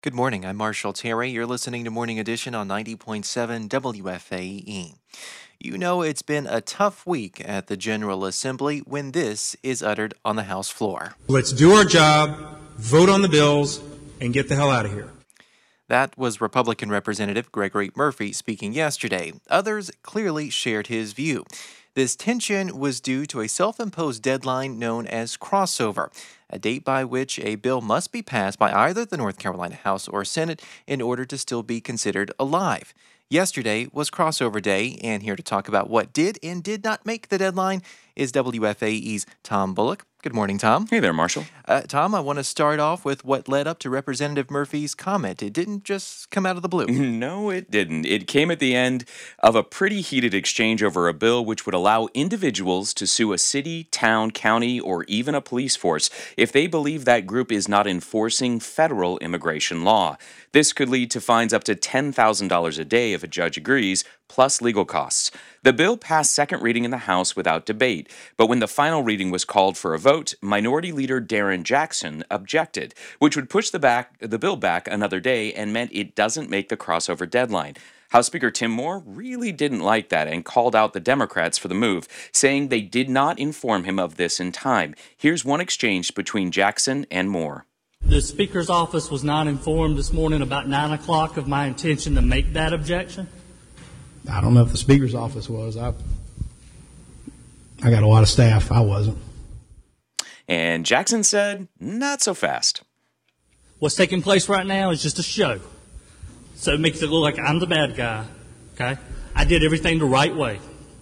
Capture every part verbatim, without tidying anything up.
Good morning. I'm Marshall Terry. You're listening to Morning Edition on ninety point seven W F A E. You know, it's been a tough week at the General Assembly when this is uttered on the House floor. Let's do our job, vote on the bills, and get the hell out of here. That was Republican Representative Gregory Murphy speaking yesterday. Others clearly shared his view. This tension was due to a self-imposed deadline known as crossover, a date by which a bill must be passed by either the North Carolina House or Senate in order to still be considered alive. Yesterday was crossover day, and here to talk about what did and did not make the deadline is W F A E's Tom Bullock. Good morning, Tom. Hey there, Marshall. Uh, Tom, I want to start off with what led up to Representative Murphy's comment. It didn't just come out of the blue. No, it didn't. It came at the end of a pretty heated exchange over a bill which would allow individuals to sue a city, town, county, or even a police force if they believe that group is not enforcing federal immigration law. This could lead to fines up to ten thousand dollars a day if a judge agrees, plus legal costs. The bill passed second reading in the House without debate, but when the final reading was called for a vote, Minority Leader Darren Jackson objected, which would push the, back, the bill back another day and meant it doesn't make the crossover deadline. House Speaker Tim Moore really didn't like that and called out the Democrats for the move, saying they did not inform him of this in time. Here's one exchange between Jackson and Moore. The Speaker's office was not informed this morning about nine o'clock of my intention to make that objection. I don't know if the Speaker's office was. I, I got a lot of staff. I wasn't. And Jackson said, not so fast. What's taking place right now is just a show. So it makes it look like I'm the bad guy, okay? I did everything the right way.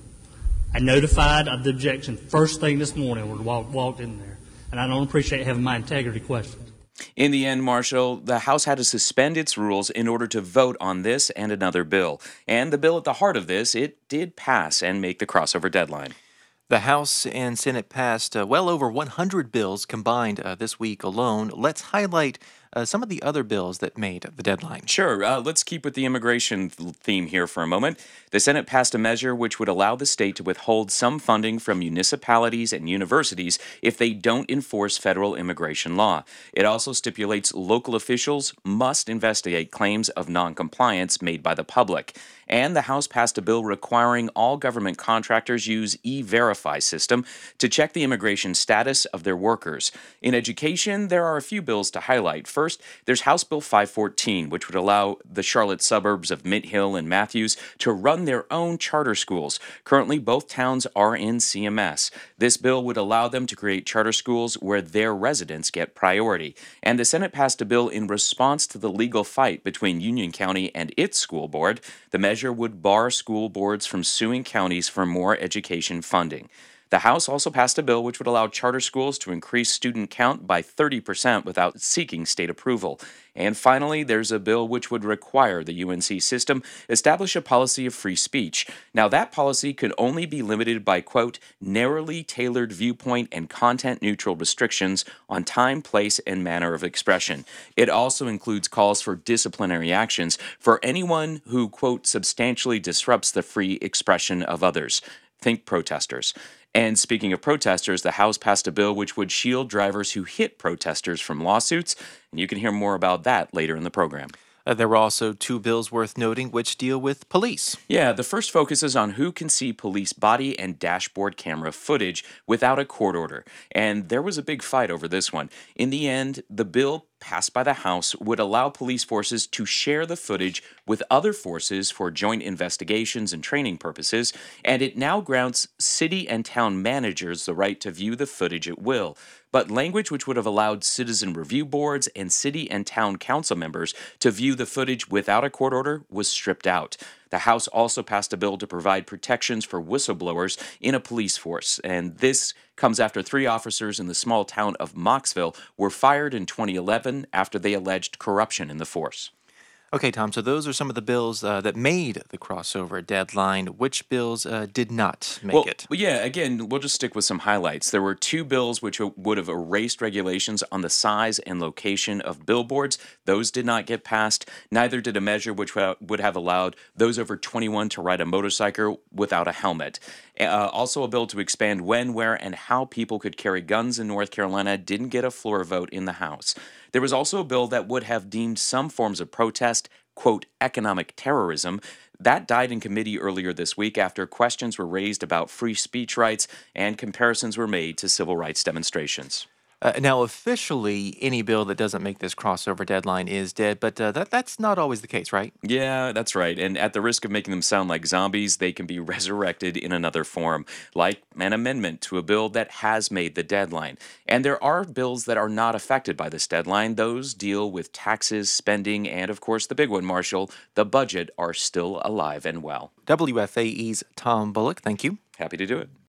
I notified of the objection first thing this morning when we walked, walked in there. And I don't appreciate having my integrity questioned. In the end, Marshall, the House had to suspend its rules in order to vote on this and another bill. And the bill at the heart of this, it did pass and make the crossover deadline. The House and Senate passed uh, well over one hundred bills combined uh, this week alone. Let's highlight uh, some of the other bills that made the deadline. Sure. Uh, let's keep with the immigration th- theme here for a moment. The Senate passed a measure which would allow the state to withhold some funding from municipalities and universities if they don't enforce federal immigration law. It also stipulates local officials must investigate claims of noncompliance made by the public. And the House passed a bill requiring all government contractors use E-Verify system to check the immigration status of their workers. In education, there are a few bills to highlight. First, there's House Bill five fourteen, which would allow the Charlotte suburbs of Mint Hill and Matthews to run their own charter schools. Currently, both towns are in C M S. This bill would allow them to create charter schools where their residents get priority. And the Senate passed a bill in response to the legal fight between Union County and its school board. The measure would bar school boards from suing counties for more education funding. The House also passed a bill which would allow charter schools to increase student count by thirty percent without seeking state approval. And finally, there's a bill which would require the U N C system establish a policy of free speech. Now, that policy could only be limited by, quote, narrowly tailored viewpoint and content-neutral restrictions on time, place, and manner of expression. It also includes calls for disciplinary actions for anyone who, quote, substantially disrupts the free expression of others. Think protesters. And speaking of protesters, the House passed a bill which would shield drivers who hit protesters from lawsuits, and you can hear more about that later in the program. Uh, there were also two bills worth noting which deal with police. Yeah, the first focuses on who can see police body and dashboard camera footage without a court order. And there was a big fight over this one. In the end, the bill passed by the House would allow police forces to share the footage with other forces for joint investigations and training purposes, and it now grants city and town managers the right to view the footage at will. But language which would have allowed citizen review boards and city and town council members to view the footage without a court order was stripped out. The House also passed a bill to provide protections for whistleblowers in a police force, and this comes after three officers in the small town of Mocksville were fired in twenty eleven after they alleged corruption in the force. Okay, Tom, so those are some of the bills uh, that made the crossover deadline. Which bills uh, did not make well, it? Well, yeah, again, we'll just stick with some highlights. There were two bills which would have erased regulations on the size and location of billboards. Those did not get passed. Neither did a measure which would have allowed those over twenty-one to ride a motorcycle without a helmet. Uh, also, a bill to expand when, where, and how people could carry guns in North Carolina didn't get a floor vote in the House. There was also a bill that would have deemed some forms of protest, quote, economic terrorism. That died in committee earlier this week after questions were raised about free speech rights and comparisons were made to civil rights demonstrations. Uh, now, officially, any bill that doesn't make this crossover deadline is dead, but uh, that that's not always the case, right? Yeah, that's right. And at the risk of making them sound like zombies, they can be resurrected in another form, like an amendment to a bill that has made the deadline. And there are bills that are not affected by this deadline. Those deal with taxes, spending, and of course, the big one, Marshall, the budget, are still alive and well. W F A E's Tom Bullock, thank you. Happy to do it.